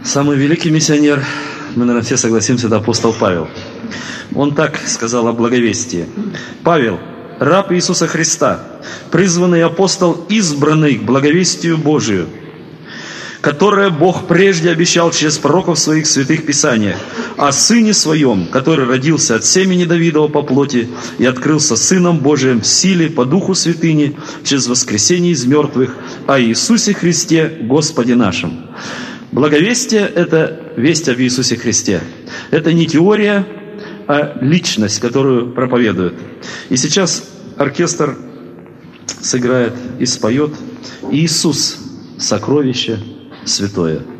Самый великий миссионер, мы, наверное, все согласимся, это апостол Павел. Он так сказал о благовестии. Павел, раб Иисуса Христа, призванный апостол, избранный к благовестию Божию, которое Бог прежде обещал через пророков в своих святых писаниях, о Сыне Своем, который родился от семени Давидова по плоти и открылся Сыном Божиим в силе по Духу Святыни через воскресение из мертвых, о Иисусе Христе, Господе нашим. Благовестие – это весть об Иисусе Христе. Это не теория, а личность, которую проповедует. И сейчас оркестр сыграет и споет «Иисус, сокровище святое».